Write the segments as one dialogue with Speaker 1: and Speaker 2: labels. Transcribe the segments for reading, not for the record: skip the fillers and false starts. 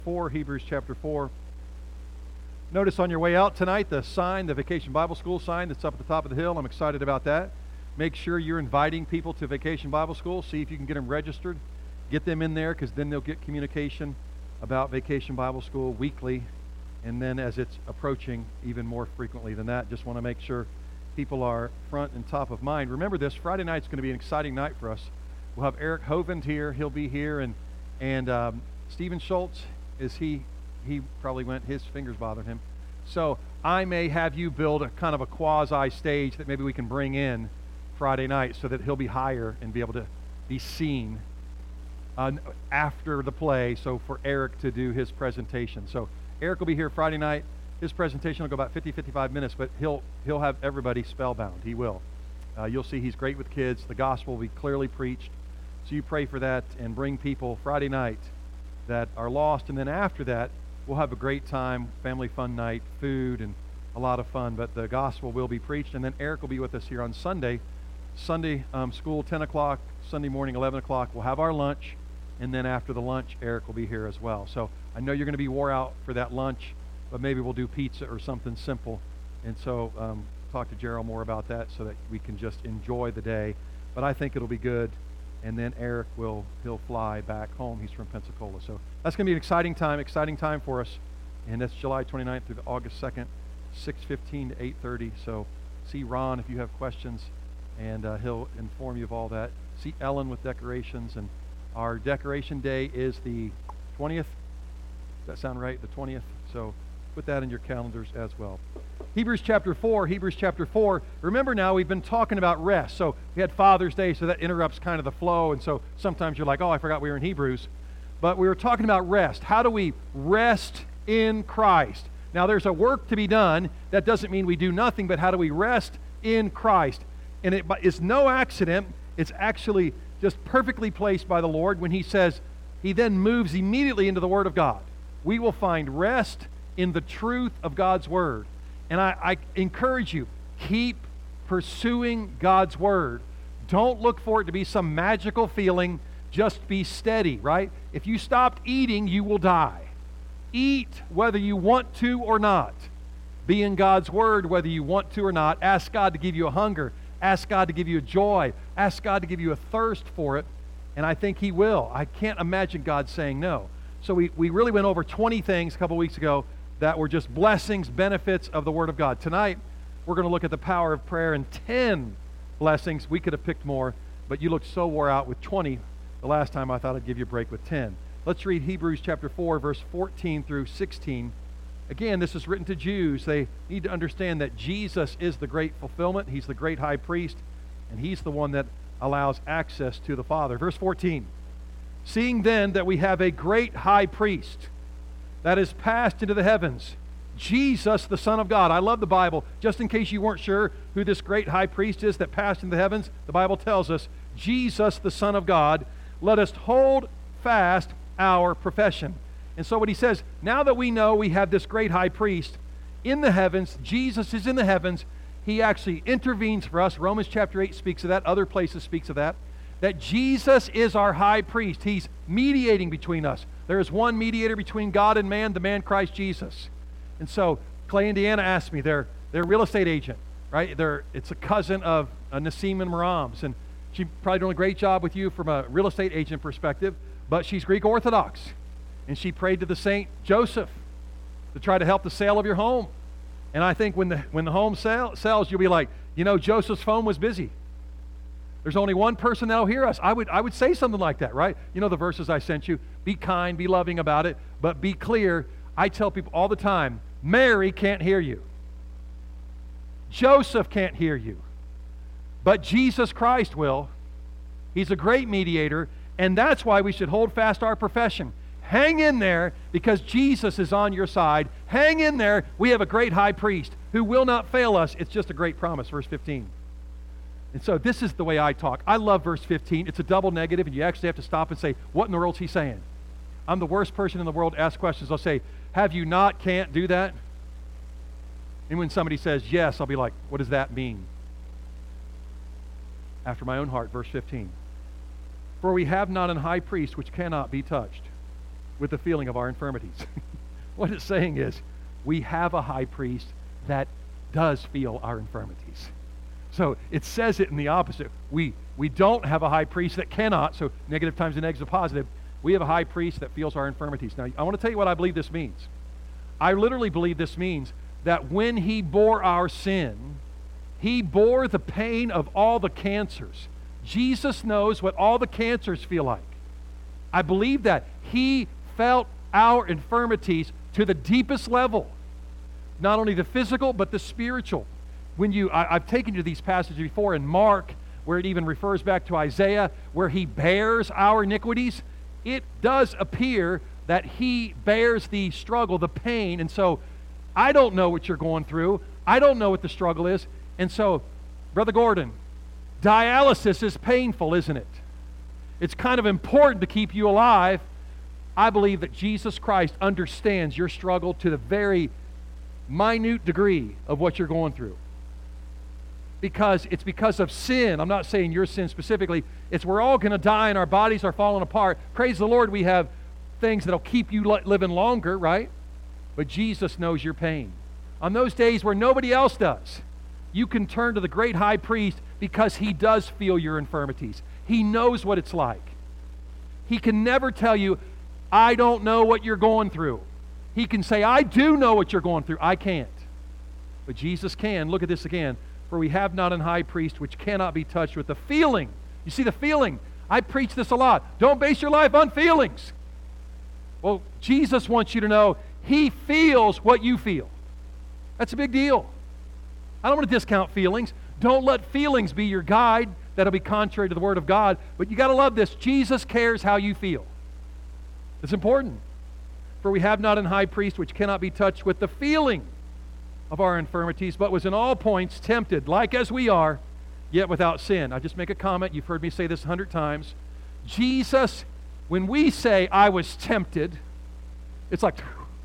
Speaker 1: 4, Hebrews chapter 4. Notice on your way out tonight the sign, the Vacation Bible School sign that's up at the top of the hill. I'm excited about that. Make sure you're inviting people to Vacation Bible School. See if you can get them registered. Get them in there, because then they'll get communication about Vacation Bible School weekly. And then as it's approaching, even more frequently than that. Just want to make sure people are front and top of mind. Remember this, Friday night's going to be an exciting night for us. We'll have Eric Hovind here. He'll be here. And Stephen Schultz, he probably went, his fingers bothered him. So I may have you build a kind of a quasi stage that maybe we can bring in Friday night so that he'll be higher and be able to be seen after the play, so for Eric to do his presentation. So Eric will be here Friday night. His presentation will go about 55 minutes, but he'll have everybody spellbound. He will. You'll see he's great with kids. The gospel will be clearly preached. So you pray for that and bring people Friday night that are lost. And then after that, we'll have a great time, family fun night, food, and a lot of fun. But the gospel will be preached. And then Eric will be with us here on Sunday. Sunday school, 10 o'clock. Sunday morning, 11 o'clock. We'll have our lunch. And then after the lunch, Eric will be here as well. So I know you're going to be wore out for that lunch, but maybe we'll do pizza or something simple. And so talk to Gerald more about that so that we can just enjoy the day. But I think it'll be good. And then Eric he'll fly back home. He's from Pensacola. So that's going to be an exciting time for us. And that's July 29th through August 2nd, 6:15 to 8:30. So see Ron if you have questions, and he'll inform you of all that. See Ellen with decorations. And our decoration day is the 20th. Does that sound right? The 20th. So put that in your calendars as well. Hebrews chapter 4. Remember now, we've been talking about rest. So we had Father's Day, so that interrupts kind of the flow. And so sometimes you're like, oh, I forgot we were in Hebrews. But we were talking about rest. How do we rest in Christ? Now, there's a work to be done. That doesn't mean we do nothing, but how do we rest in Christ? And it is no accident. It's actually just perfectly placed by the Lord when he says, he then moves immediately into the Word of God. We will find rest in the truth of God's Word. And I encourage you, keep pursuing God's Word. Don't look for it to be some magical feeling. Just be steady, right? If you stopped eating, you will die. Eat whether you want to or not. Be in God's Word whether you want to or not. Ask God to give you a hunger. Ask God to give you a joy. Ask God to give you a thirst for it. And I think He will. I can't imagine God saying no. So we really went over 20 things a couple weeks ago that were just blessings, benefits of the Word of God. Tonight, we're going to look at the power of prayer and 10 blessings. We could have picked more, but you looked so wore out with 20 the last time. I thought I'd give you a break with 10. Let's read Hebrews chapter 4, verse 14 through 16. Again, this is written to Jews. They need to understand that Jesus is the great fulfillment. He's the great high priest, and He's the one that allows access to the Father. Verse 14. Seeing then that we have a great high priest that is passed into the heavens, Jesus, the Son of God. I love the Bible. Just in case you weren't sure who this great high priest is that passed into the heavens, the Bible tells us, Jesus, the Son of God, let us hold fast our profession. And so what he says, now that we know we have this great high priest in the heavens, Jesus is in the heavens, he actually intervenes for us. Romans chapter 8 speaks of that. Other places speaks of that. That Jesus is our high priest. He's mediating between us. There is one mediator between God and man, the man Christ Jesus. And so Clay, Indiana asked me, they're a real estate agent, right? It's a cousin of Nassim and Maram's. And she's probably doing a great job with you from a real estate agent perspective, but she's Greek Orthodox. And she prayed to the Saint Joseph to try to help the sale of your home. And I think when the home sells, you'll be like, Joseph's phone was busy. There's only one person that'll hear us. I would say something like that, right? You know the verses I sent you. Be kind, be loving about it, but be clear. I tell people all the time, Mary can't hear you. Joseph can't hear you. But Jesus Christ will. He's a great mediator, and that's why we should hold fast our profession. Hang in there because Jesus is on your side. Hang in there. We have a great high priest who will not fail us. It's just a great promise, verse 15. And so this is the way I talk. I love verse 15. It's a double negative, and you actually have to stop and say, what in the world is he saying? I'm the worst person in the world to ask questions. I'll say, have you not, can't do that? And when somebody says yes, I'll be like, what does that mean? After my own heart, verse 15. For we have not an high priest which cannot be touched with the feeling of our infirmities. What it's saying is, we have a high priest that does feel our infirmities. So it says it in the opposite. We don't have a high priest that cannot, so negative times the negative is positive. We have a high priest that feels our infirmities. Now, I want to tell you what I believe this means. I literally believe this means that when he bore our sin, he bore the pain of all the cancers. Jesus knows what all the cancers feel like. I believe that. He felt our infirmities to the deepest level. Not only the physical, but the spiritual. I've taken you to these passages before in Mark, where it even refers back to Isaiah, where he bears our iniquities. It does appear that he bears the struggle, the pain. And so I don't know what you're going through. I don't know what the struggle is. And so, Brother Gordon, dialysis is painful, isn't it? It's kind of important to keep you alive. I believe that Jesus Christ understands your struggle to the very minute degree of what you're going through. Because it's because of sin. I'm not saying your sin specifically. It's we're all going to die and our bodies are falling apart. Praise the Lord, we have things that'll keep you living longer, right? But Jesus knows your pain. On those days where nobody else does, you can turn to the great high priest because he does feel your infirmities. He knows what it's like. He can never tell you, I don't know what you're going through. He can say, I do know what you're going through. I can't. But Jesus can. Look at this again. For we have not an high priest which cannot be touched with the feeling. You see the feeling? I preach this a lot. Don't base your life on feelings. Well, Jesus wants you to know he feels what you feel. That's a big deal. I don't want to discount feelings. Don't let feelings be your guide. That'll be contrary to the Word of God. But you got to love this. Jesus cares how you feel. It's important. For we have not an high priest which cannot be touched with the feeling of our infirmities, but was in all points tempted, like as we are, yet without sin. I just make a comment. You've heard me say this 100 times. Jesus, when we say, I was tempted, it's like,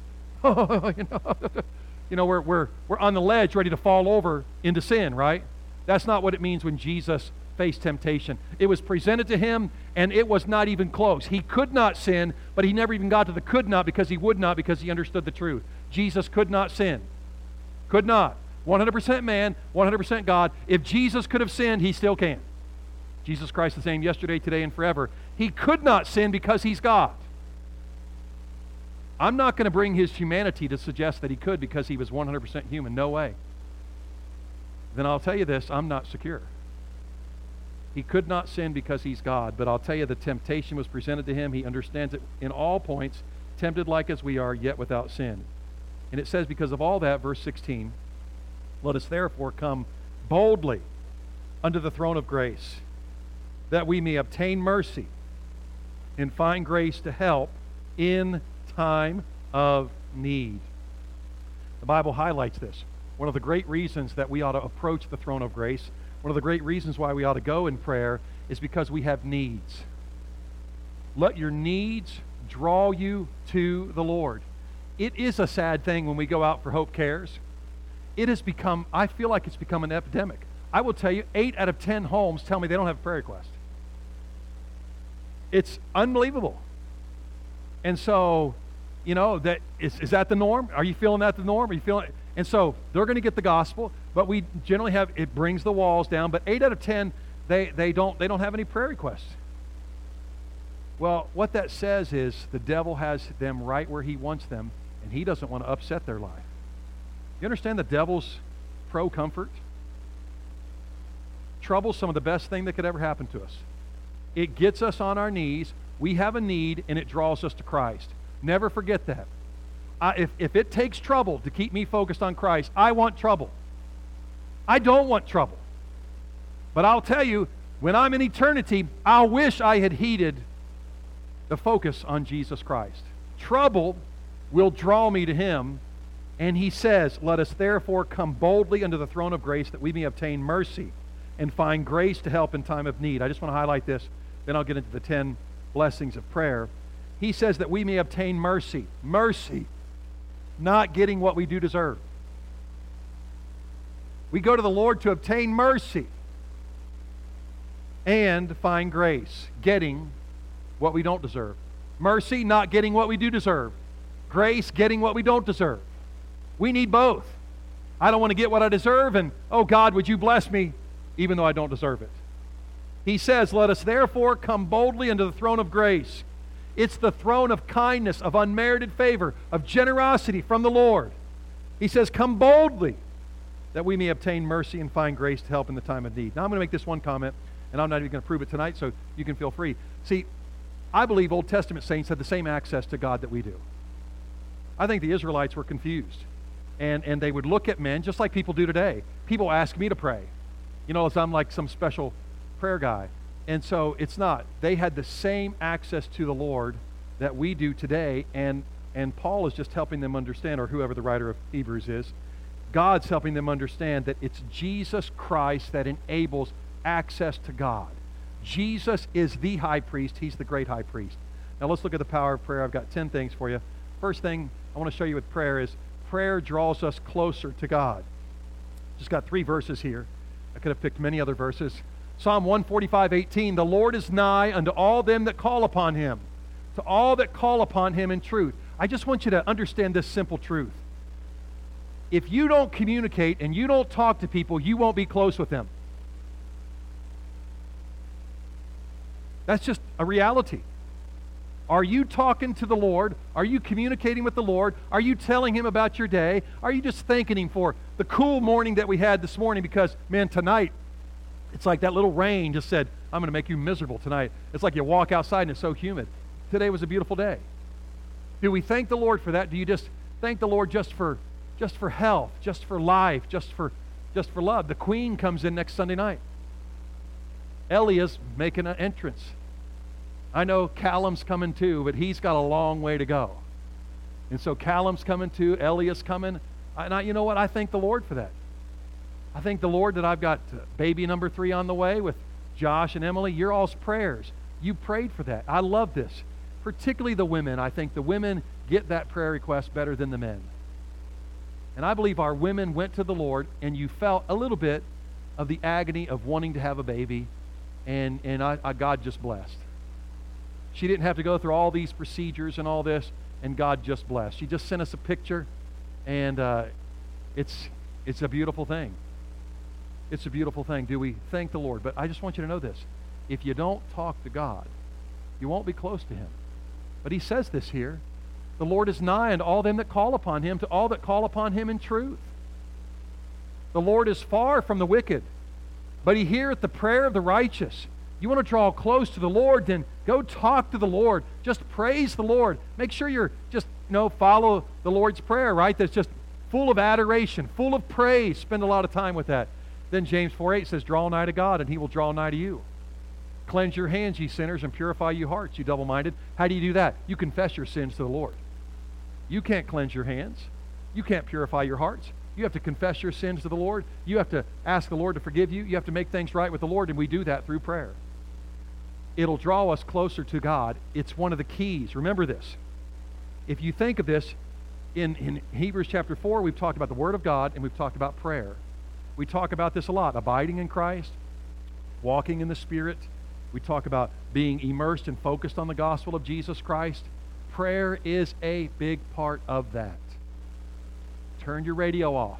Speaker 1: we're on the ledge ready to fall over into sin, right? That's not what it means when Jesus faced temptation. It was presented to him, and it was not even close. He could not sin, but he never even got to the could not because he would not, because he understood the truth. Jesus could not sin. Could not. 100% man, 100% God. If Jesus could have sinned, he still can. Jesus Christ the same yesterday, today, and forever. He could not sin because he's God. I'm not going to bring his humanity to suggest that he could because he was 100% human. No way. Then I'll tell you this, I'm not secure. He could not sin because he's God, but I'll tell you the temptation was presented to him. He understands it in all points, tempted like as we are, yet without sin. And it says, because of all that, verse 16, let us therefore come boldly unto the throne of grace, that we may obtain mercy and find grace to help in time of need. The Bible highlights this. One of the great reasons that we ought to approach the throne of grace, one of the great reasons why we ought to go in prayer, is because we have needs. Let your needs draw you to the Lord. It is a sad thing when we go out for Hope Cares. It has become, I feel like it's become an epidemic. I will tell you, 8 out of 10 homes tell me they don't have a prayer request. It's unbelievable. And so, that is that the norm? Are you feeling that the norm? Are you feeling? And so they're going to get the gospel, but we generally have, it brings the walls down, but 8 out of 10, they don't have any prayer requests. Well, what that says is the devil has them right where he wants them, and he doesn't want to upset their life. You understand the devil's pro-comfort? Trouble's some of the best thing that could ever happen to us. It gets us on our knees, we have a need, and it draws us to Christ. Never forget that. If it takes trouble to keep me focused on Christ, I want trouble. I don't want trouble. But I'll tell you, when I'm in eternity, I'll wish I had heeded the focus on Jesus Christ. Trouble will draw me to him, and he says, let us therefore come boldly unto the throne of grace that we may obtain mercy and find grace to help in time of need. I just want to highlight this, then I'll get into the 10 blessings of prayer. He says that we may obtain mercy. Mercy, not getting what we do deserve. We go to the Lord to obtain mercy and find grace, getting what we don't deserve. Mercy, not getting what we do deserve. Grace, getting what we don't deserve. We need both. I don't want to get what I deserve, and, oh God, would you bless me, even though I don't deserve it. He says, let us therefore come boldly unto the throne of grace. It's the throne of kindness, of unmerited favor, of generosity from the Lord. He says, come boldly, that we may obtain mercy and find grace to help in the time of need. Now I'm going to make this one comment, and I'm not even going to prove it tonight, so you can feel free. See, I believe Old Testament saints had the same access to God that we do. I think the Israelites were confused. And they would look at men just like people do today. People ask me to pray. You know, as I'm like some special prayer guy. And so it's not. They had the same access to the Lord that we do today. And Paul is just helping them understand, or whoever the writer of Hebrews is, God's helping them understand that it's Jesus Christ that enables access to God. Jesus is the high priest. He's the great high priest. Now let's look at the power of prayer. I've got 10 things for you. First thing I want to show you with prayer is prayer draws us closer to God. Just got 3 verses here. I could have picked many other verses. Psalm 145:18, the Lord is nigh unto all them that call upon him, to all that call upon him in truth. I just want you to understand this simple truth. If you don't communicate and you don't talk to people, you won't be close with them. That's just a reality. Are you talking to the Lord? Are you communicating with the Lord? Are you telling him about your day? Are you just thanking him for the cool morning that we had this morning? Because, man, tonight, it's like that little rain just said, I'm going to make you miserable tonight. It's like you walk outside and it's so humid. Today was a beautiful day. Do we thank the Lord for that? Do you just thank the Lord just for health, just for life, just for love? The Queen comes in next Sunday night. Elia's making an entrance. I know Callum's coming too, but he's got a long way to go. And so Callum's coming too, Elia's coming. You know what? I thank the Lord for that. I thank the Lord that I've got baby number 3 on the way with Josh and Emily. Your all's prayers. You prayed for that. I love this. Particularly the women. I think the women get that prayer request better than the men. And I believe our women went to the Lord, and you felt a little bit of the agony of wanting to have a baby, and God just blessed. She didn't have to go through all these procedures and all this, and God just blessed. She just sent us a picture, and it's a beautiful thing. It's a beautiful thing. Do we thank the Lord? But I just want you to know this. If you don't talk to God, you won't be close to him. But he says this here. The Lord is nigh unto all them that call upon him, to all that call upon him in truth. The Lord is far from the wicked, but he heareth the prayer of the righteous. You want to draw close to the Lord, then go talk to the Lord. Just praise the Lord. Make sure you're just, follow the Lord's Prayer, right? That's just full of adoration, full of praise. Spend a lot of time with that. Then James 4:8 says, draw nigh to God, and he will draw nigh to you. Cleanse your hands, ye sinners, and purify your hearts, you double-minded. How do you do that? You confess your sins to the Lord. You can't cleanse your hands. You can't purify your hearts. You have to confess your sins to the Lord. You have to ask the Lord to forgive you. You have to make things right with the Lord, and we do that through prayer. It'll draw us closer to God. It's one of the keys. Remember this. If you think of this, in Hebrews chapter 4, we've talked about the Word of God, and we've talked about prayer. We talk about this a lot. Abiding in Christ, walking in the Spirit. We talk about being immersed and focused on the gospel of Jesus Christ. Prayer is a big part of that. Turn your radio off.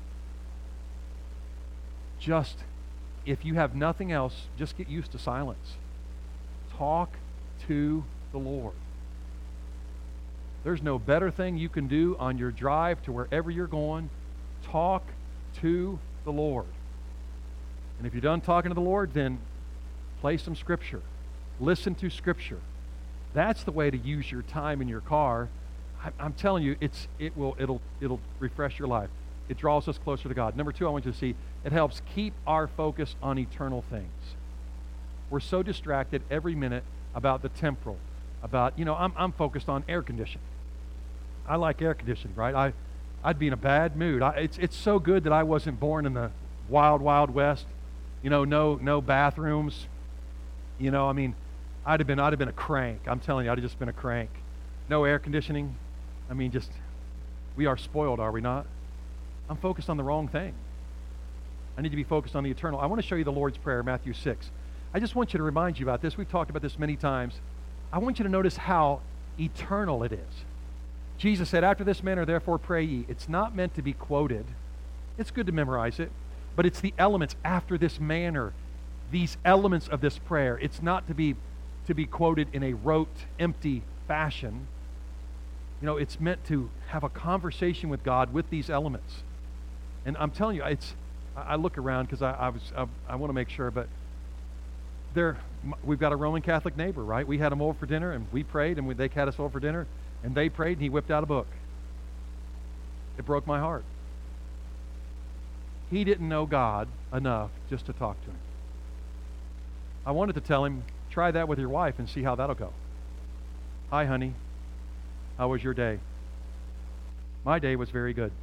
Speaker 1: Just, if you have nothing else, just get used to silence. Talk to the Lord. There's no better thing you can do on your drive to wherever you're going. Talk to the Lord. And if you're done talking to the Lord, then play some Scripture. Listen to Scripture. That's the way to use your time in your car. I'm telling you, it'll refresh your life. It draws us closer to God. Number 2, I want you to see, it helps keep our focus on eternal things. We're so distracted every minute about the temporal, about, I'm focused on air conditioning. I like air conditioning, right? I'd be in a bad mood. It's so good that I wasn't born in the wild, wild west. No bathrooms. I'd have been a crank. I'm telling you, I'd have just been a crank. No air conditioning. We are spoiled, are we not? I'm focused on the wrong thing. I need to be focused on the eternal. I want to show you the Lord's Prayer, Matthew 6. I just want you to remind you about this. We've talked about this many times. I want you to notice how eternal it is. Jesus said, after this manner, therefore pray ye. It's not meant to be quoted. It's good to memorize it, but it's the elements after this manner, these elements of this prayer. It's not to be quoted in a rote, empty fashion. You know, it's meant to have a conversation with God with these elements. And I'm telling you, I look around because I want to make sure, but we've got a Roman Catholic neighbor, right? We had them over for dinner, and we prayed, and they had us over for dinner, and they prayed, and he whipped out a book. It broke my heart. He didn't know God enough just to talk to him. I wanted to tell him, try that with your wife and see how that'll go. Hi, honey. How was your day? My day was very good.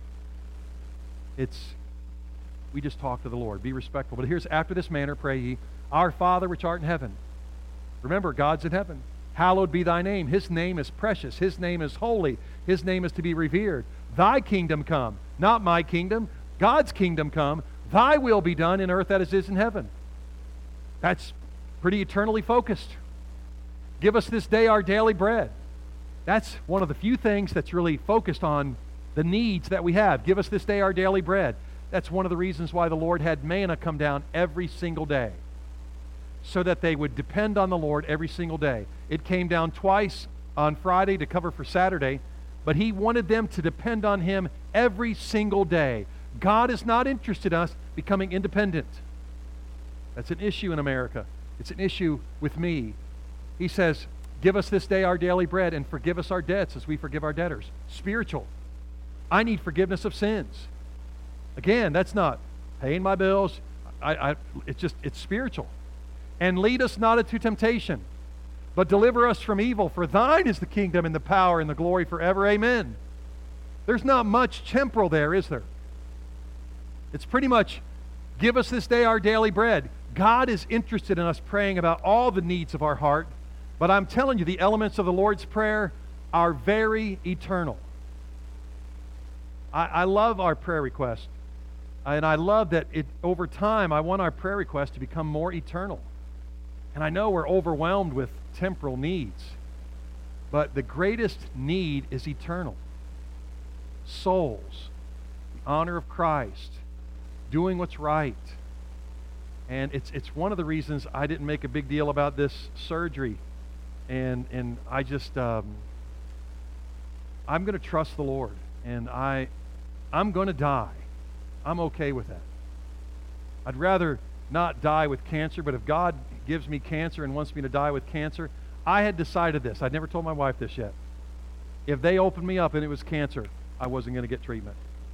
Speaker 1: We just talk to the Lord. Be respectful. But here's, after this manner pray ye, our Father which art in heaven. Remember, God's in heaven. Hallowed be thy name. His name is precious. His name is holy. His name is to be revered. Thy kingdom come. Not my kingdom. God's kingdom come. Thy will be done in earth as it is in heaven. That's pretty eternally focused. Give us this day our daily bread. That's one of the few things that's really focused on the needs that we have. Give us this day our daily bread. That's one of the reasons why the Lord had manna come down every single day, so that they would depend on the Lord every single day. It came down twice on Friday to cover for Saturday, but he wanted them to depend on him every single day. God is not interested in us becoming independent. That's an issue in America. It's an issue with me. He says, give us this day our daily bread and forgive us our debts as we forgive our debtors. Spiritual. I need forgiveness of sins. Again, that's not paying my bills. It's spiritual. And lead us not into temptation, but deliver us from evil. For thine is the kingdom and the power and the glory forever. Amen. There's not much temporal there, is there? It's pretty much, give us this day our daily bread. God is interested in us praying about all the needs of our heart, but I'm telling you, the elements of the Lord's Prayer are very eternal. I love our prayer request, and I love that over time, I want our prayer request to become more eternal. And I know we're overwhelmed with temporal needs, but the greatest need is eternal. Souls, the honor of Christ, doing what's right. And it's one of the reasons I didn't make a big deal about this surgery. And I just, I'm going to trust the Lord. And I'm going to die. I'm okay with that. I'd rather not die with cancer, but if God gives me cancer and wants me to die with cancer, I had decided this. I'd never told my wife this yet. If they opened me up and it was cancer, I wasn't going to get treatment.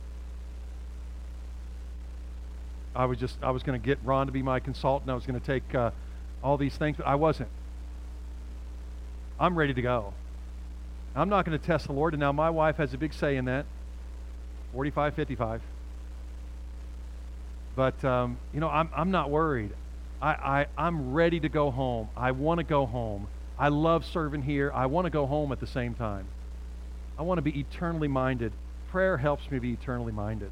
Speaker 1: I was going to get Ron to be my consultant. I was going to take all these things, but I wasn't. I'm ready to go. I'm not going to test the Lord, and now my wife has a big say in that. 45, 55. But, I'm not worried. I'm ready to go home. I want to go home. I love serving here. I want to go home at the same time. I want to be eternally minded. Prayer helps me be eternally minded.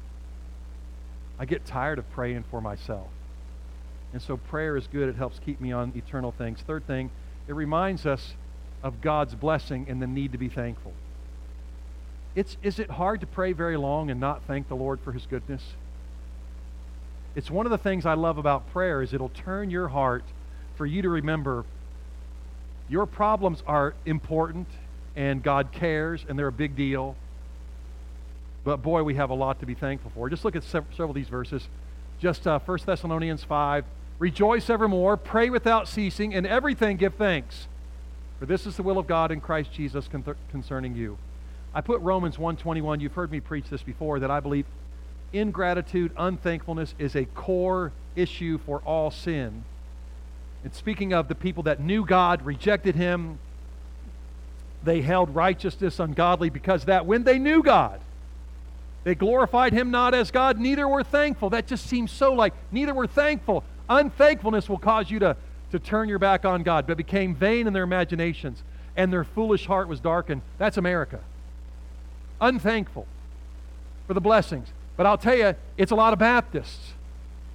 Speaker 1: I get tired of praying for myself. And so prayer is good. It helps keep me on eternal things. Third thing, it reminds us of God's blessing and the need to be thankful. Is it hard to pray very long and not thank the Lord for his goodness? It's one of the things I love about prayer is it'll turn your heart for you to remember your problems are important and God cares and they're a big deal. But boy, we have a lot to be thankful for. Just look at several of these verses. Just 1 Thessalonians 5. Rejoice evermore, pray without ceasing, in everything give thanks. For this is the will of God in Christ Jesus concerning you. I put Romans 1:21. You've heard me preach this before, that I believe ingratitude, unthankfulness is a core issue for all sin. And speaking of the people that knew God, rejected him, they held righteousness ungodly because that when they knew God, they glorified him not as God, neither were thankful. That just seems so like, neither were thankful. Unthankfulness will cause you to turn your back on God, but became vain in their imaginations, and their foolish heart was darkened. That's America. Unthankful for the blessings. But I'll tell you, it's a lot of Baptists.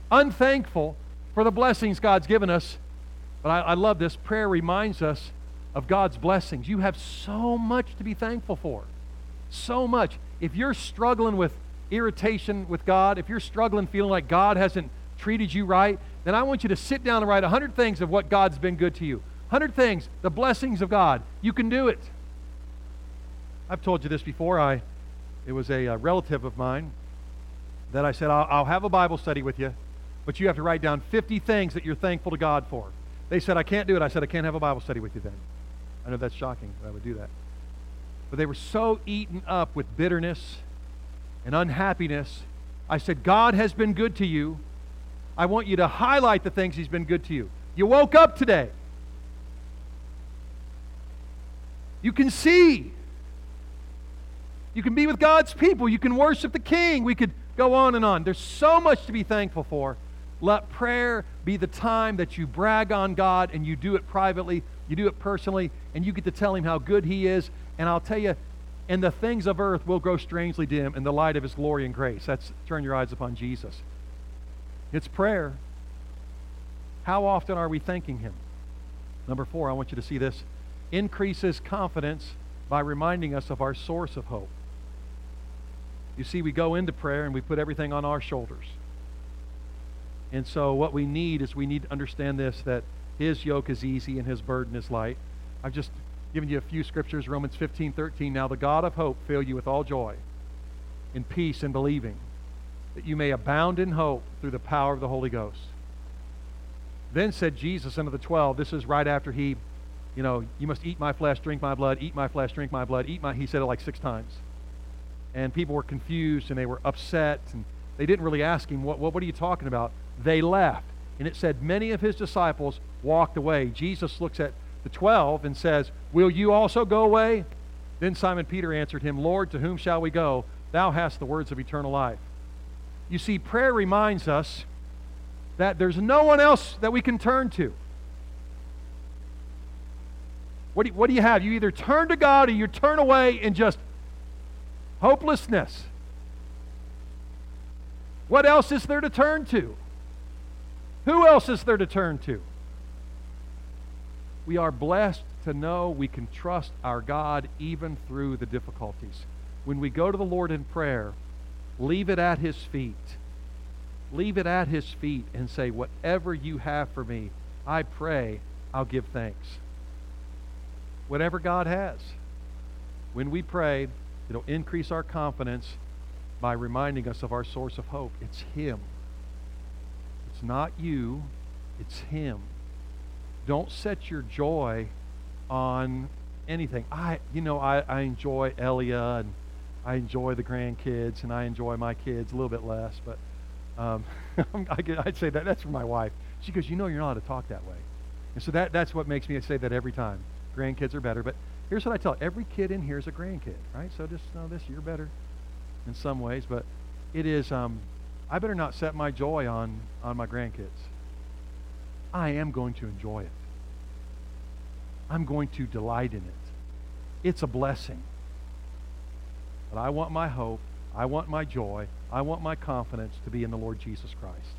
Speaker 1: Unthankful for the blessings God's given us. But I love this. Prayer reminds us of God's blessings. You have so much to be thankful for. So much. If you're struggling with irritation with God, if you're struggling feeling like God hasn't treated you right, then I want you to sit down and write 100 things of what God's been good to you. 100 things, the blessings of God. You can do it. I've told you this before. It was a relative of mine that I said, I'll have a Bible study with you, but you have to write down 50 things that you're thankful to God for. They said, I can't do it. I said, I can't have a Bible study with you then. I know that's shocking that I would do that. But they were so eaten up with bitterness and unhappiness. I said, God has been good to you. I want you to highlight the things He's been good to you. You woke up today. You can see. You can be with God's people. You can worship the King. We could go on and on. There's so much to be thankful for. Let prayer be the time that you brag on God, and you do it privately, you do it personally, and you get to tell Him how good He is. And I'll tell you, and the things of earth will grow strangely dim in the light of His glory and grace. That's turn your eyes upon Jesus. It's prayer. How often are we thanking Him? Number 4, I want you to see this. Increases confidence by reminding us of our source of hope. You see, we go into prayer and we put everything on our shoulders. And so what we need is we need to understand this, that His yoke is easy and His burden is light. I've just given you a few scriptures, Romans 15:13. Now the God of hope fill you with all joy and peace in believing, that you may abound in hope through the power of the Holy Ghost. Then said Jesus unto the 12, this is right after He, you must eat my flesh, drink my blood, eat my flesh, drink my blood, He said it like 6 times. And people were confused and they were upset, and they didn't really ask Him, what are you talking about? They left. And it said many of His disciples walked away. Jesus looks at the 12 and says, will you also go away? Then Simon Peter answered Him, Lord, to whom shall we go? Thou hast the words of eternal life. You see, prayer reminds us that there's no one else that we can turn to. What do you have? You either turn to God or you turn away in just hopelessness. What else is there to turn to? Who else is there to turn to? We are blessed to know we can trust our God even through the difficulties. When we go to the Lord in prayer, leave it at His feet. Leave it at His feet and say, whatever you have for me, I pray I'll give thanks. Whatever God has. When we pray, it'll increase our confidence by reminding us of our source of hope. It's Him. It's not you. It's Him. Don't set your joy on anything. I enjoy Elia, and I enjoy the grandkids, and I enjoy my kids a little bit less, but I'd say that's for my wife. She goes, you're not allowed to talk that way. And so that's what makes me say that every time. Grandkids are better, but here's what I tell every kid in here is a grandkid, right? So just know this, you're better in some ways, but it is, I better not set my joy on my grandkids. I am going to enjoy it. I'm going to delight in it. It's a blessing. But I want my hope, I want my joy, I want my confidence to be in the Lord Jesus Christ.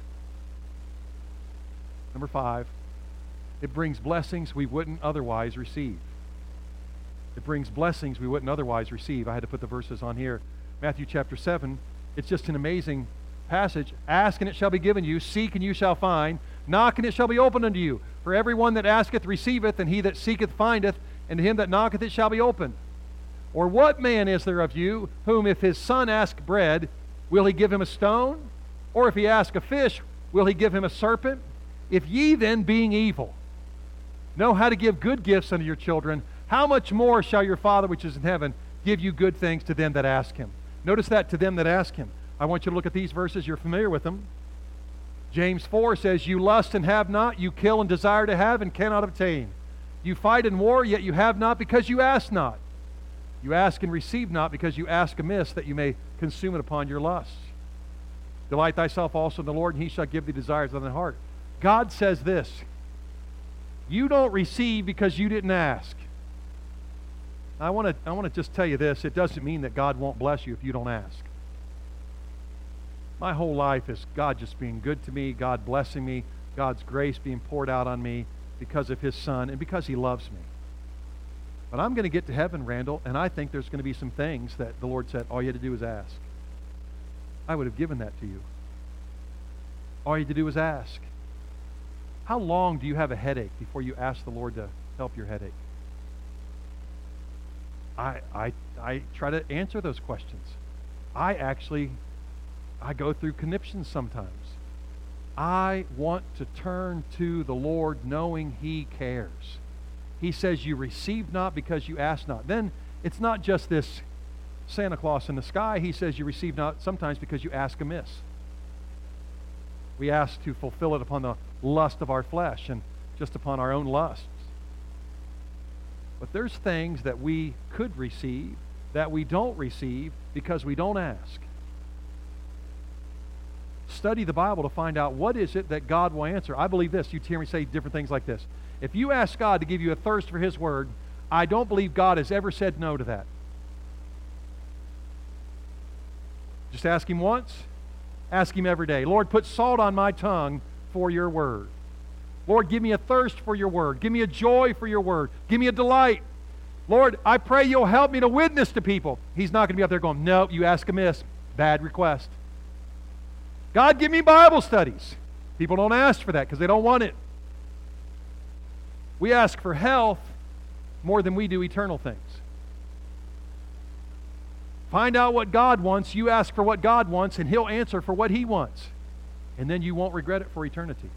Speaker 1: Number 5, it brings blessings we wouldn't otherwise receive. It brings blessings we wouldn't otherwise receive. I had to put the verses on here. Matthew chapter 7, it's just an amazing passage. Ask and it shall be given you, seek and you shall find, knock and it shall be opened unto you. For everyone that asketh receiveth, and he that seeketh findeth, and to him that knocketh it shall be opened. Or what man is there of you, whom if his son ask bread, will he give him a stone? Or if he ask a fish, will he give him a serpent? If ye then, being evil, know how to give good gifts unto your children, how much more shall your Father which is in heaven give you good things to them that ask Him? Notice that, to them that ask Him. I want you to look at these verses. You're familiar with them. James 4 says, you lust and have not, you kill and desire to have and cannot obtain. You fight in war, yet you have not because you ask not. You ask and receive not because you ask amiss, that you may consume it upon your lusts. Delight thyself also in the Lord, and He shall give thee desires of thy heart. God says this, you don't receive because you didn't ask. I want to just tell you this. It doesn't mean that God won't bless you if you don't ask. My whole life is God just being good to me, God blessing me, God's grace being poured out on me because of His Son and because He loves me. But I'm going to get to heaven, Randall, and I think there's going to be some things that the Lord said, all you had to do was ask. I would have given that to you. All you had to do was ask. How long do you have a headache before you ask the Lord to help your headache? I try to answer those questions. I go through conniptions sometimes. I want to turn to the Lord knowing He cares. He says you receive not because you ask not. Then it's not just this Santa Claus in the sky. He says you receive not sometimes because you ask amiss. We ask to fulfill it upon the lust of our flesh and just upon our own lusts. But there's things that we could receive that we don't receive because we don't ask. Study the Bible to find out what is it that God will answer. I believe this. You hear me say different things like this. If you ask God to give you a thirst for His Word, I don't believe God has ever said no to that. Just ask Him once. Ask Him every day. Lord, put salt on my tongue for your Word. Lord, give me a thirst for your Word. Give me a joy for your Word. Give me a delight. Lord, I pray you'll help me to witness to people. He's not going to be up there going, no, you ask amiss. Bad request. God, give me Bible studies. People don't ask for that because they don't want it. We ask for health more than we do eternal things. Find out what God wants. You ask for what God wants, and He'll answer for what He wants. And then you won't regret it for eternity.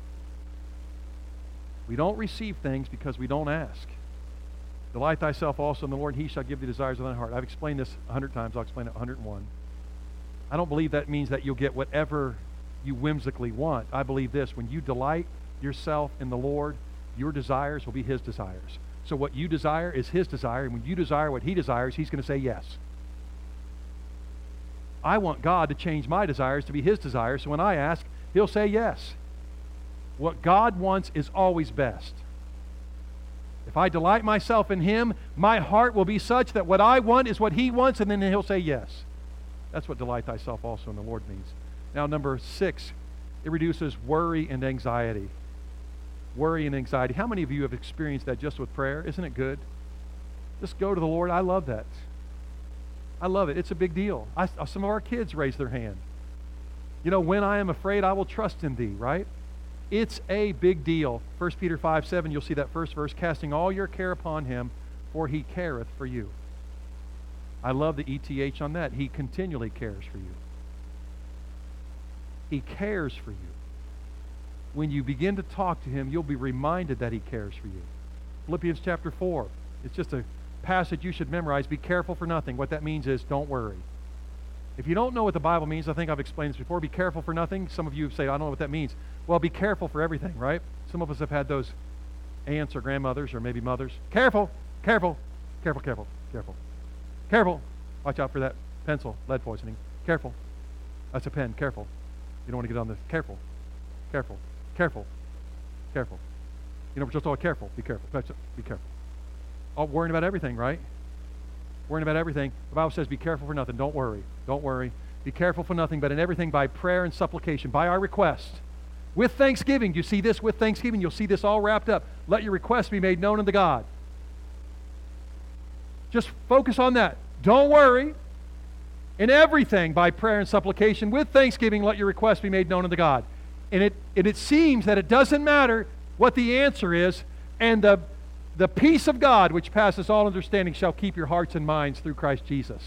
Speaker 1: We don't receive things because we don't ask. Delight thyself also in the Lord, and He shall give thee desires of thine heart. I've explained this 100 times. I'll explain it 101. I don't believe that means that you'll get whatever you whimsically want. I believe this. When you delight yourself in the Lord, your desires will be His desires. So what you desire is His desire, and when you desire what He desires, He's going to say yes. I want God to change my desires to be His desires, so when I ask, He'll say yes. What God wants is always best. If I delight myself in Him, my heart will be such that what I want is what He wants, and then He'll say yes. That's what delight thyself also in the Lord means. Now, number 6, it reduces worry and anxiety. Worry and anxiety. How many of you have experienced that just with prayer? Isn't it good? Just go to the Lord. I love that. I love it. It's a big deal. Some of our kids raise their hand. You know, when I am afraid, I will trust in Thee, right? It's a big deal. 1 Peter 5:7, you'll see that first verse, casting all your care upon Him, for He careth for you. I love the ETH on that. He continually cares for you. He cares for you. When you begin to talk to Him, you'll be reminded that He cares for you. Philippians chapter 4. It's just a passage you should memorize. Be careful for nothing. What that means is don't worry. If you don't know what the Bible means, I think I've explained this before. Be careful for nothing. Some of you have said, I don't know what that means. Well, be careful for everything, right? Some of us have had those aunts or grandmothers or maybe mothers. Careful, careful, careful, careful, careful. Careful. Watch out for that pencil, lead poisoning. Careful. That's a pen. Careful. You don't want to get on this. Careful. Careful. Careful. Careful. You know, we're just all careful. Be careful. Be careful. All worrying about everything, right? Worrying about everything. The Bible says be careful for nothing. Don't worry. Don't worry. Be careful for nothing, but in everything by prayer and supplication, by our request. With thanksgiving. Do you see this? With thanksgiving. You'll see this all wrapped up. Let your requests be made known unto God. Just focus on that. Don't worry. In everything by prayer and supplication, with thanksgiving, let your requests be made known unto God. And it seems that it doesn't matter what the answer is, and the peace of God, which passes all understanding, shall keep your hearts and minds through Christ Jesus.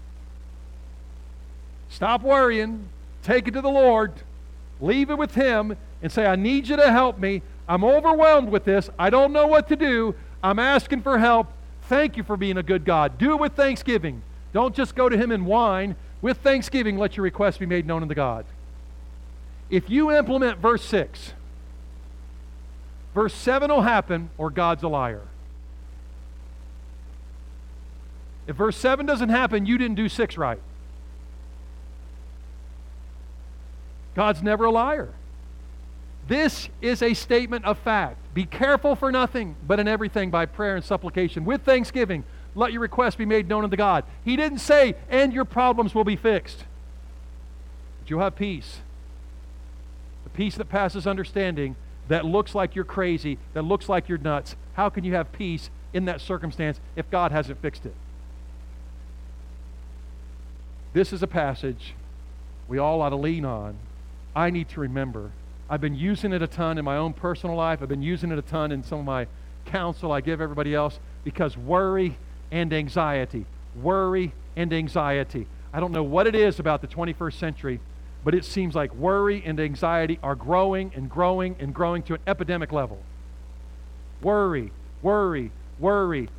Speaker 1: Stop worrying. Take it to the Lord. Leave it with Him and say, I need you to help me. I'm overwhelmed with this. I don't know what to do. I'm asking for help. Thank you for being a good God. Do it with thanksgiving. Don't just go to Him and whine. With thanksgiving, let your requests be made known unto God. If you implement verse 6, verse 7 will happen, or God's a liar. If verse 7 doesn't happen, you didn't do 6 right. God's never a liar. This is a statement of fact. Be careful for nothing, but in everything by prayer and supplication, with thanksgiving, let your requests be made known unto God. He didn't say, and your problems will be fixed. But you'll have peace. The peace that passes understanding, that looks like you're crazy, that looks like you're nuts. How can you have peace in that circumstance if God hasn't fixed it. This is a passage we all ought to lean on. I need to remember. I've been using it a ton in my own personal life. I've been using it a ton in some of my counsel I give everybody else, because worry and anxiety. I don't know what it is about the 21st century, but it seems like worry and anxiety are growing and growing and growing to an epidemic level. Worry. Philippians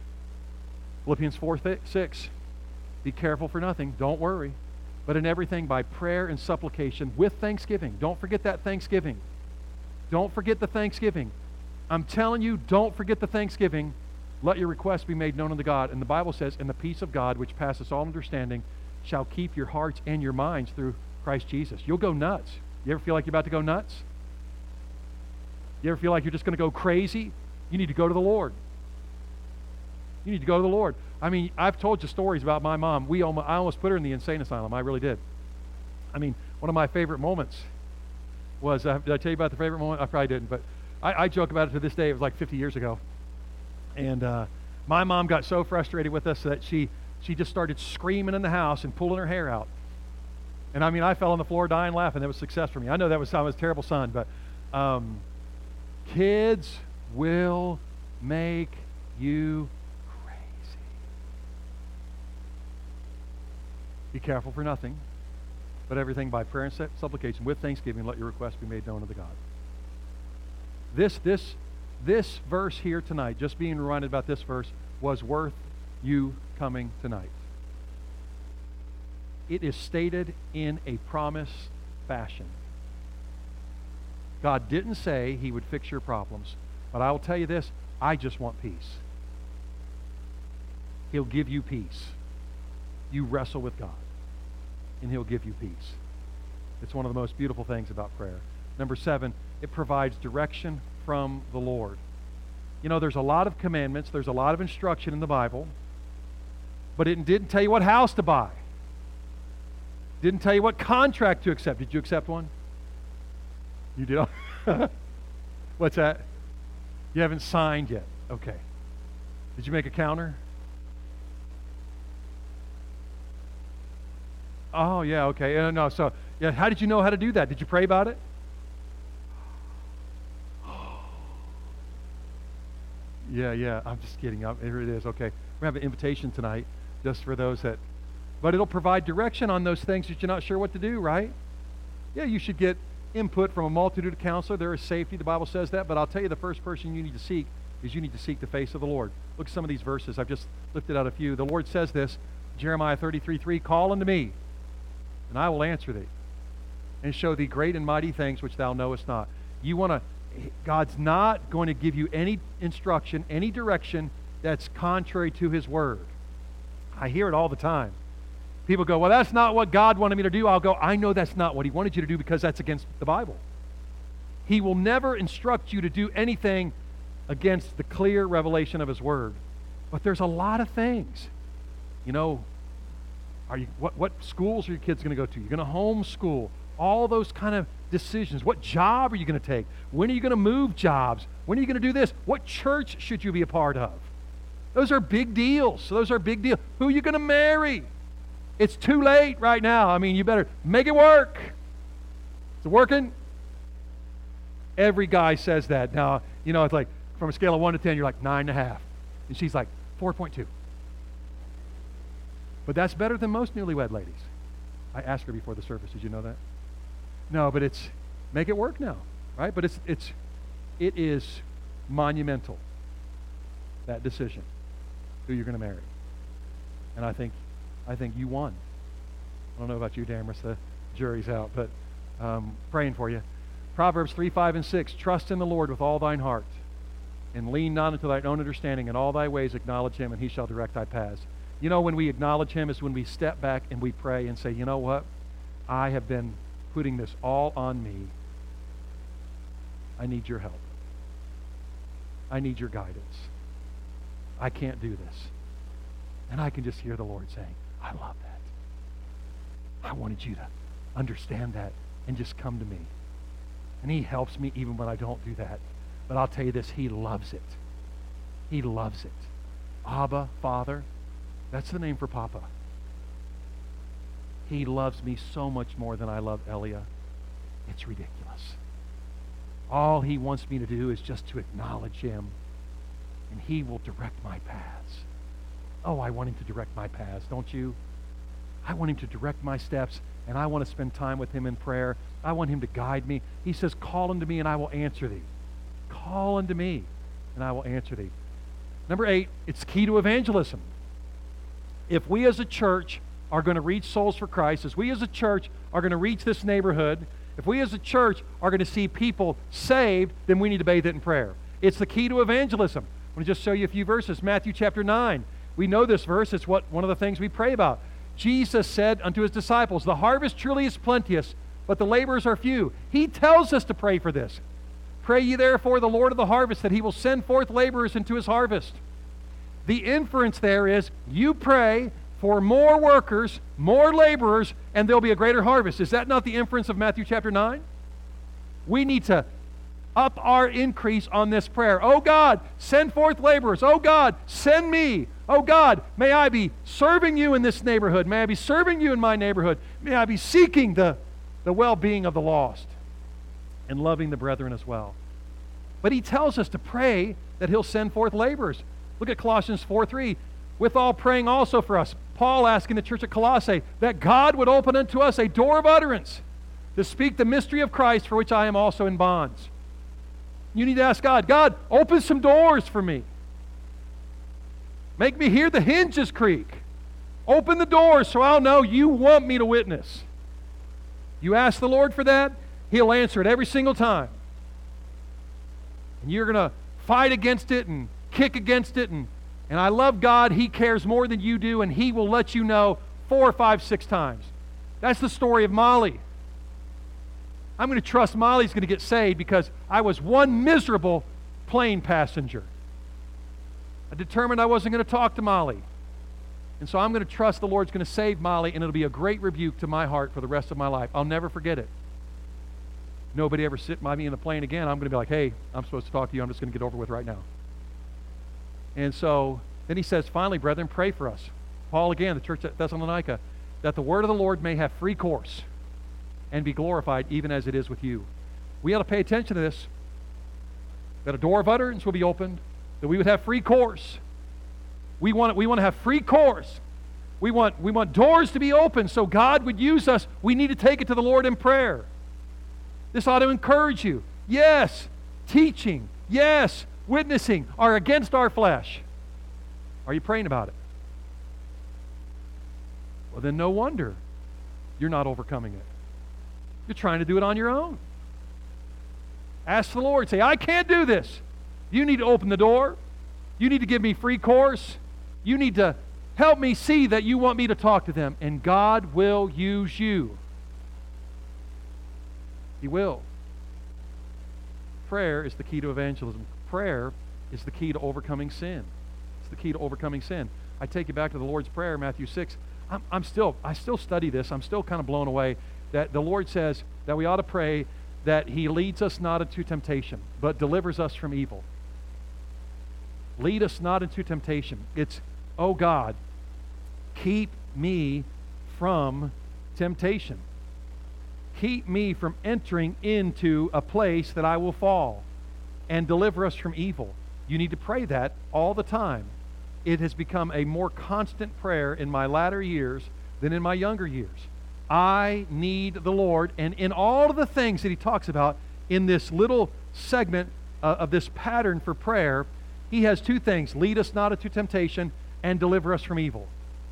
Speaker 1: 4:6. Be careful for nothing. Don't worry. But in everything by prayer and supplication with thanksgiving. Don't forget that thanksgiving. Don't forget the thanksgiving. I'm telling you, don't forget the thanksgiving. Let your requests be made known unto God. And the Bible says, and the peace of God, which passes all understanding, shall keep your hearts and your minds through Christ Jesus. You'll go nuts. You ever feel like you're about to go nuts? You ever feel like you're just going to go crazy? You need to go to the Lord. You need to go to the Lord. I mean, I've told you stories about my mom. I almost put her in the insane asylum. I really did. I mean, one of my favorite moments was, did I tell you about the favorite moment? I probably didn't, but I joke about it to this day. It was like 50 years ago. And my mom got so frustrated with us that she just started screaming in the house and pulling her hair out. And I mean, I fell on the floor dying laughing. That was success for me. I know I was a terrible son, but kids will make you crazy. Be careful for nothing, but everything by prayer and supplication with thanksgiving, let your requests be made known unto God. This verse here tonight, just being reminded about this verse, was worth you coming tonight. It is stated in a promise fashion. God didn't say he would fix your problems, but I will tell you this, I just want peace. He'll give you peace. You wrestle with God, and he'll give you peace. It's one of the most beautiful things about prayer. Number 7, it provides direction from the Lord. You know, there's a lot of commandments, there's a lot of instruction in the Bible, but it didn't tell you what house to buy. Didn't tell you what contract to accept. Did you accept one? You did? What's that? You haven't signed yet. Okay. Did you make a counter? Oh, yeah, okay. No, so, yeah, how did you know how to do that? Did you pray about it? Yeah, I'm just kidding. Here it is. Okay. We're going to have an invitation tonight just for those that... But it'll provide direction on those things that you're not sure what to do, right? Yeah, you should get input from a multitude of counselors. There is safety. The Bible says that. But I'll tell you, the first person you need to seek is you need to seek the face of the Lord. Look at some of these verses. I've just lifted out a few. The Lord says this, Jeremiah 33:3, call unto me, and I will answer thee, and show thee great and mighty things which thou knowest not. God's not going to give you any instruction, any direction that's contrary to his word. I hear it all the time. People go, well, that's not what God wanted me to do. I'll go, I know that's not what he wanted you to do because that's against the Bible. He will never instruct you to do anything against the clear revelation of his word. But there's a lot of things. You know, what schools are your kids going to go to? You're going to homeschool. All those kind of decisions. What job are you going to take? When are you going to move jobs? When are you going to do this? What church should you be a part of? Those are big deals. Who are you going to marry? It's too late right now. I mean, you better make it work. Is it working? Every guy says that. Now, you know, it's like from a scale of 1 to 10, you're like 9.5. And she's like 4.2. But that's better than most newlywed ladies. I asked her before the service. Did you know that? No, but it's make it work now, right? But it is monumental, that decision, who you're going to marry. And I think you won. I don't know about you, Damaris. The jury's out, but praying for you. Proverbs 3:5 and 6. Trust in the Lord with all thine heart, and lean not unto thine own understanding. In all thy ways acknowledge him, and he shall direct thy paths. You know, when we acknowledge him is when we step back and we pray and say, you know what? I have been putting this all on me. I need your help. I need your guidance. I can't do this. And I can just hear the Lord saying, I love that. I wanted you to understand that and just come to me. And he helps me even when I don't do that. But I'll tell you this, he loves it. He loves it. Abba, Father. That's the name for Papa. He loves me so much more than I love Elia. It's ridiculous. All he wants me to do is just to acknowledge him, and he will direct my paths. Oh, I want him to direct my paths, don't you? I want him to direct my steps, and I want to spend time with him in prayer. I want him to guide me. He says, call unto me, and I will answer thee. Call unto me, and I will answer thee. Number 8, it's key to evangelism. If we as a church are going to reach souls for Christ, as we as a church are going to reach this neighborhood, if we as a church are going to see people saved, then we need to bathe it in prayer. It's the key to evangelism. I'm going to just show you a few verses. Matthew chapter 9. We know this verse. It's one of the things we pray about. Jesus said unto his disciples, the harvest truly is plenteous, but the laborers are few. He tells us to pray for this. Pray ye therefore the Lord of the harvest, that he will send forth laborers into his harvest. The inference there is, you pray for more workers, more laborers, and there'll be a greater harvest. Is that not the inference of Matthew chapter 9? We need to up our increase on this prayer. Oh God, send forth laborers. Oh God, send me. Oh God, may I be serving you in this neighborhood. May I be serving you in my neighborhood. May I be seeking the well-being of the lost and loving the brethren as well. But he tells us to pray that he'll send forth laborers. Look at Colossians 4:3. Withal praying also for us. Paul asking the church at Colossae that God would open unto us a door of utterance to speak the mystery of Christ, for which I am also in bonds. You need to ask God, God, open some doors for me. Make me hear the hinges creak. Open the doors so I'll know you want me to witness. You ask the Lord for that, he'll answer it every single time. And you're going to fight against it and kick against it. And I love God. He cares more than you do, and he will let you know 4, 5, 6 times. That's the story of Molly. I'm going to trust Molly's going to get saved because I was one miserable plane passenger. I determined I wasn't going to talk to Molly. And so I'm going to trust the Lord's going to save Molly, and it'll be a great rebuke to my heart for the rest of my life. I'll never forget it. Nobody ever sit by me in the plane again. I'm going to be like, hey, I'm supposed to talk to you. I'm just going to get over with right now. And so then he says, finally, brethren, pray for us. Paul again, the church at Thessalonica, that the word of the Lord may have free course and be glorified even as it is with you. We ought to pay attention to this, that a door of utterance will be opened, that we would have free course. We want to have free course. We want doors to be open so God would use us. We need to take it to the Lord in prayer. This ought to encourage you. Yes, teaching, yes, witnessing are against our flesh. Are you praying about it? Well, then no wonder you're not overcoming it. You're trying to do it on your own. Ask the Lord. Say, I can't do this. You need to open the door. You need to give me free course. You need to help me see that you want me to talk to them. And God will use you. He will. Prayer is the key to evangelism. Prayer is the key to overcoming sin. It's the key to overcoming sin. I take you back to the Lord's Prayer, Matthew 6. I still study this. I'm still kind of blown away that the Lord says that we ought to pray that he leads us not into temptation, but delivers us from evil. Lead us not into temptation. It's, oh God, keep me from temptation. Keep me from entering into a place that I will fall, and deliver us from evil. You need to pray that all the time. It has become a more constant prayer in my latter years than in my younger years. I need the Lord, and in all of the things that he talks about in this little segment of this pattern for prayer, he has 2 things: lead us not into temptation and deliver us from evil.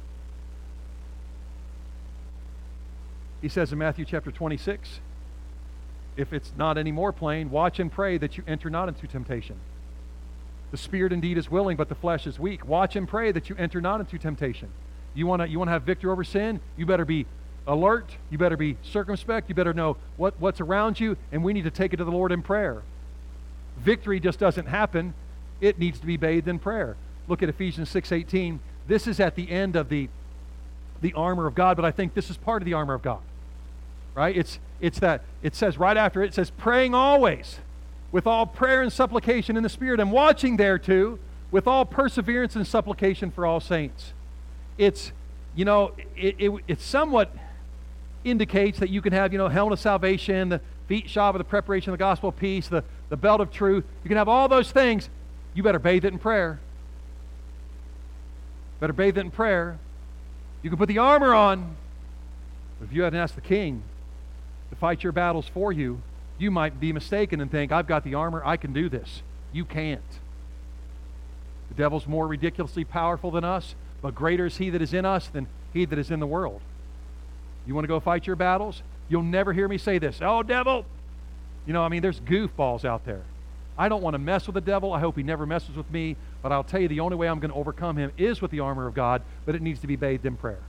Speaker 1: He says in Matthew chapter 26, if it's not any more plain, watch and pray that you enter not into temptation. The spirit indeed is willing, but the flesh is weak. Watch and pray that you enter not into temptation. You want to have victory over sin? You better be alert. You better be circumspect. You better know what's around you, and we need to take it to the Lord in prayer. Victory just doesn't happen. It needs to be bathed in prayer. Look at Ephesians 6:18. This is at the end of the armor of God, but I think this is part of the armor of God. Right? It's that it says right after it says praying always with all prayer and supplication in the Spirit, and watching thereto with all perseverance and supplication for all saints. It's, it somewhat indicates that you can have, helmet of salvation, the feet shod with the preparation of the gospel of peace, the belt of truth. You can have all those things. You better bathe it in prayer. Better bathe it in prayer. You can put the armor on. But if you hadn't asked the king to fight your battles for you, you might be mistaken and think, I've got the armor, I can do this. You can't. The devil's more ridiculously powerful than us, but greater is he that is in us than he that is in the world. You want to go fight your battles? You'll never hear me say this. Oh, devil! There's goofballs out there. I don't want to mess with the devil. I hope he never messes with me. But I'll tell you, the only way I'm going to overcome him is with the armor of God, but it needs to be bathed in prayer.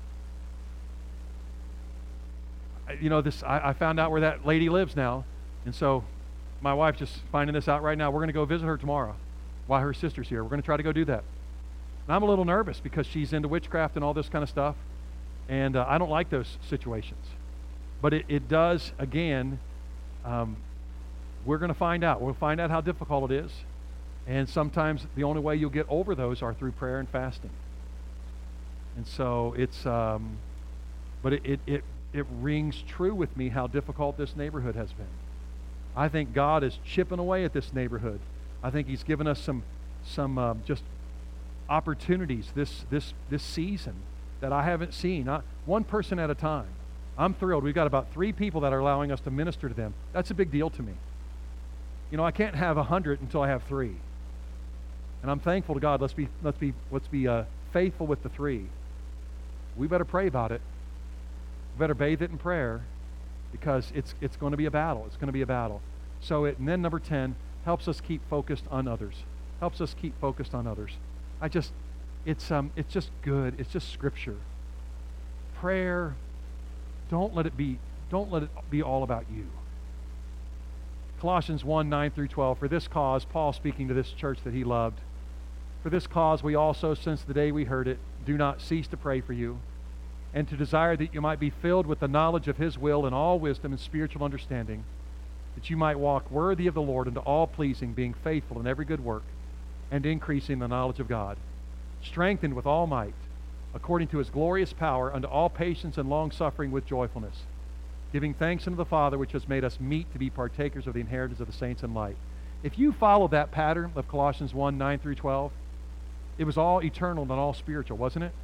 Speaker 1: I found out where that lady lives now, and so my wife's just finding this out right now. We're going to go visit her tomorrow while her sister's here. We're going to try to go do that. And I'm a little nervous because she's into witchcraft and all this kind of stuff, and I don't like those situations. But it does, again, we're going to find out. We'll find out how difficult it is. And sometimes the only way you'll get over those are through prayer and fasting. And so it's, but it rings true with me how difficult this neighborhood has been. I think God is chipping away at this neighborhood. I think He's given us some just opportunities this season that I haven't seen. One person at a time. I'm thrilled. We've got about 3 people that are allowing us to minister to them. That's a big deal to me. I can't have 100 until I have 3. And I'm thankful to God. Let's be faithful with the 3. We better pray about it. We better bathe it in prayer, because it's going to be a battle. It's going to be a battle. And then number 10, helps us keep focused on others. Helps us keep focused on others. It's just good. It's just Scripture. Prayer. Don't let it be all about you. Colossians 1:9-12. For this cause, Paul speaking to this church that he loved. For this cause we also, since the day we heard it, do not cease to pray for you, and to desire that you might be filled with the knowledge of His will in all wisdom and spiritual understanding, that you might walk worthy of the Lord unto all pleasing, being faithful in every good work, and increasing the knowledge of God, strengthened with all might, according to His glorious power, unto all patience and long-suffering with joyfulness, giving thanks unto the Father, which has made us meet to be partakers of the inheritance of the saints in light. If you follow that pattern of Colossians 1:9-12, it was all eternal and all spiritual, wasn't it?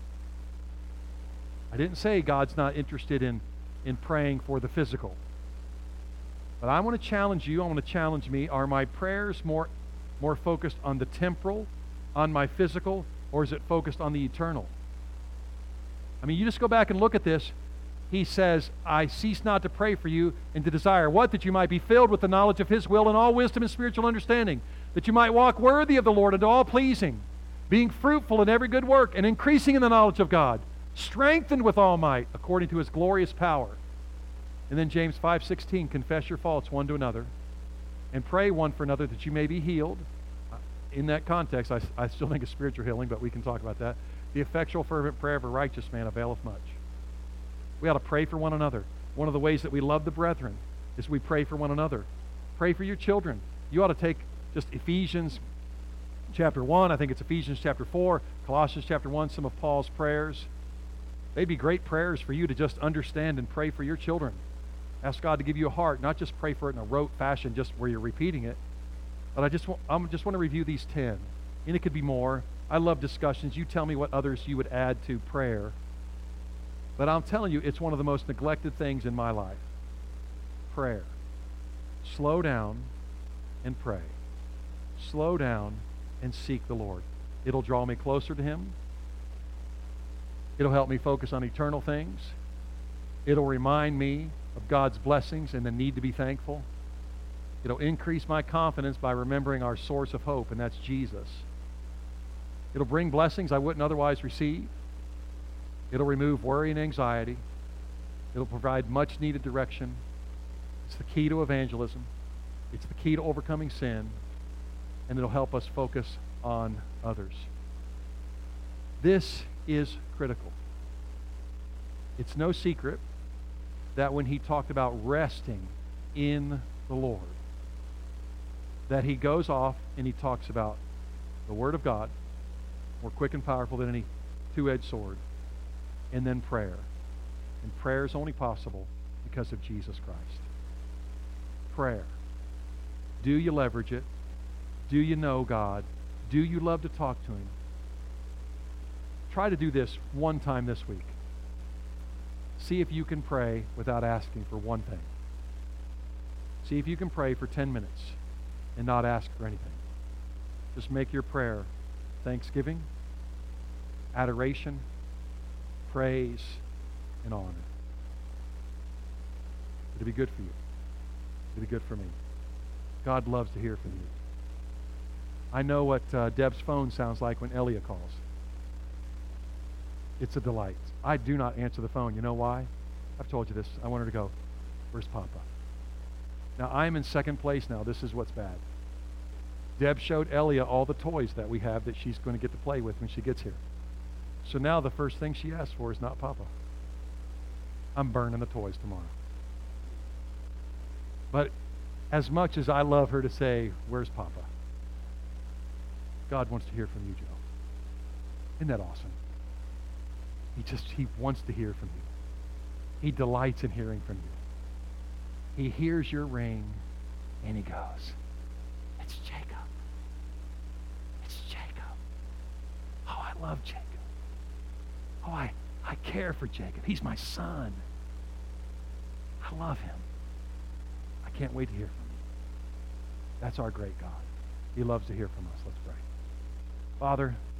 Speaker 1: I didn't say God's not interested in praying for the physical. But I want to challenge you, I want to challenge me. Are my prayers more focused on the temporal, on my physical, or is it focused on the eternal? You just go back and look at this. He says, I cease not to pray for you and to desire, what? That you might be filled with the knowledge of His will and all wisdom and spiritual understanding, that you might walk worthy of the Lord unto all pleasing, being fruitful in every good work and increasing in the knowledge of God, strengthened with all might according to His glorious power. And then James 5:16, confess your faults one to another and pray one for another that you may be healed. In that context, I still think it's spiritual healing, but we can talk about that. The effectual fervent prayer of a righteous man availeth much. We ought to pray for one another. One of the ways that we love the brethren is we pray for one another. Pray for your children. You ought to take just Ephesians chapter 1, I think it's Ephesians chapter 4, Colossians chapter 1, some of Paul's prayers. They'd be great prayers for you to just understand and pray for your children. Ask God to give you a heart, not just pray for it in a rote fashion, just where you're repeating it. But I just want to review these 10. And it could be more. I love discussions. You tell me what others you would add to prayer. But I'm telling you, it's one of the most neglected things in my life. Prayer. Slow down and pray. Slow down and seek the Lord. It'll draw me closer to Him. It'll help me focus on eternal things. It'll remind me of God's blessings and the need to be thankful. It'll increase my confidence by remembering our source of hope, and that's Jesus. It'll bring blessings I wouldn't otherwise receive. It'll remove worry and anxiety. It'll provide much needed direction. It's the key to evangelism. It's the key to overcoming sin. And it'll help us focus on others. This is critical. It's no secret that when he talked about resting in the Lord, that he goes off and he talks about The Word of God, more quick and powerful than any two-edged sword. And then prayer. And prayer is only possible because of Jesus Christ. Prayer. Do you leverage it? Do you know God? Do you love to talk to Him? Try to do this one time this week. See if you can pray without asking for one thing. See if you can pray for 10 minutes and not ask for anything. Just make your prayer thanksgiving, adoration, praise, and honor. It'll be good for you. It'll be good for me. God loves to hear from you. I know what Deb's phone sounds like when Elia calls. It's a delight. I do not answer the phone. You know why? I've told you this. I want her to go, where's Papa? Now, I'm in second place now. This is what's bad. Deb showed Elia all the toys that we have that she's going to get to play with when she gets here. So now the first thing she asks for is not Papa. I'm burning the toys tomorrow. But as much as I love her to say, where's Papa? God wants to hear from you, Joe. Isn't that awesome? He wants to hear from you. He delights in hearing from you. He hears your ring and he goes, it's Jacob. It's Jacob. Oh, I love Jacob. Oh, I care for Jacob. He's my son. I love him. I can't wait to hear from you. That's our great God. He loves to hear from us. Let's pray. Father,